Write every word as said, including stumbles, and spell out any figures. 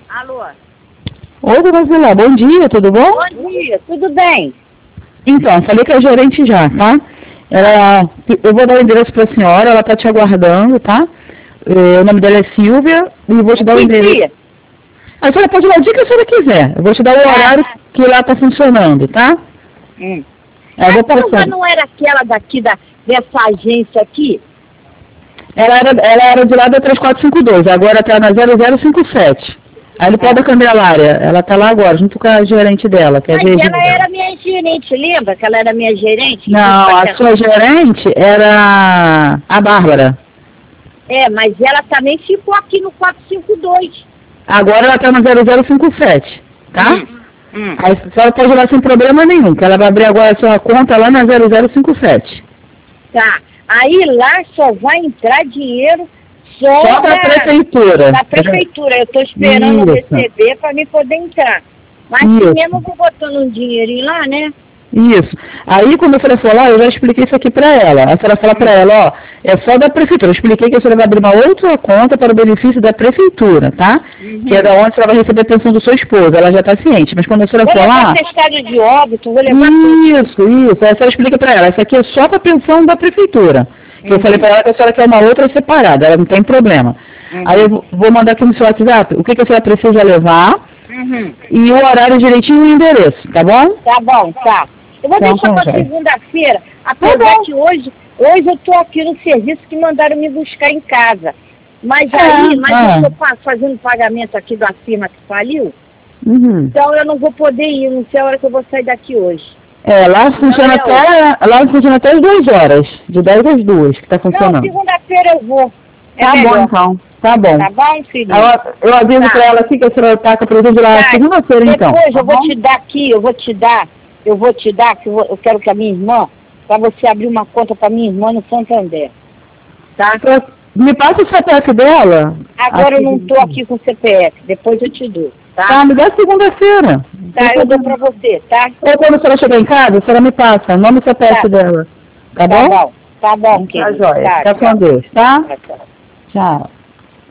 Alô? Oi, dona Zila, bom dia, tudo bom? Bom dia, tudo bem? Então, falei com a gerente já, tá? Ela, eu vou dar o endereço para a senhora, ela tá te aguardando, tá? É, o nome dela é Silvia e vou te dar o endereço. A senhora pode ir lá o dia que a senhora quiser. Eu vou te dar o horário Ah. que lá tá funcionando, tá? Hum. Eu vou A Silvia passar. não era aquela daqui, da, dessa agência aqui? Ela era, ela era de lá da três quatro cinco dois, agora tá na zero zero cinco sete. Ali no pé da Candelária, ela tá lá agora, junto com a gerente dela, que é a Mas Virgínia ela dela. era minha gerente, lembra que ela era minha gerente? Não, a sua gerente era a Bárbara. É, mas ela também ficou aqui no quatro cinco dois. Agora ela tá no zero zero cinco sete, tá? Hum, hum. Aí a senhora pode ir lá sem problema nenhum, que ela vai abrir agora a sua conta lá na zero zero cinco sete. Tá. Aí lá só vai entrar dinheiro só, Só da prefeitura. Da prefeitura. Eu estou esperando Isso. receber para mim poder entrar. Mas Isso. se mesmo eu vou botando um dinheirinho lá, né? Isso. Aí, quando eu falei falar, eu já expliquei isso aqui para ela. A senhora fala para ela, ó, é só da prefeitura. Eu expliquei que a senhora vai abrir uma outra conta para o benefício da prefeitura, tá? Uhum. Que é da onde a senhora vai receber a pensão do seu esposo. Ela já está ciente. Mas quando a senhora Vou falar... levar certificado de óbito, vou levar tudo. Isso, isso. Aí a senhora explica para ela. Essa aqui é só para a pensão da prefeitura. Que Uhum. eu falei para ela que a senhora quer uma outra separada. Ela não tem problema. Uhum. Aí eu vou mandar aqui no seu WhatsApp o que, que a senhora precisa levar Uhum. e o horário direitinho e o endereço, tá bom? Tá bom, tá. Eu vou Então, deixar tá para bom. segunda-feira, apesar bom. que hoje, hoje eu estou aqui no serviço que mandaram me buscar em casa. Mas É, aí, mas é. eu estou fazendo pagamento aqui da firma que faliu, Uhum. então eu não vou poder ir, não sei a hora que eu vou sair daqui hoje. É, lá funciona Não, é até, lá funciona até as duas horas, de dez às duas, que tá Não, funcionando. segunda-feira eu vou. É Tá melhor. bom, então. Tá bom. Tá bom, filho? Eu, eu aviso Tá. pra ela aqui que a senhora tá com a presença lá Tá. segunda-feira, então. Depois Tá eu vou bom? te dar aqui, eu vou te dar, eu vou te dar, que eu, vou- eu quero que a minha irmã, para você abrir uma conta para minha irmã no Santander. Tá? Pra- Me passa o C P F dela. Agora eu Aqui. não estou aqui com C P F, depois eu te dou, tá? Tá, me dá segunda-feira. Tá, eu dou para você, tá? Ou quando a senhora chegar em casa, a senhora me passa o nome e C P F Tá. dela. Tá Tá bom? bom, tá bom, Tá querido. jóia. Tá, Fica tchau. com Deus, tá? Tá, tchau. Tchau.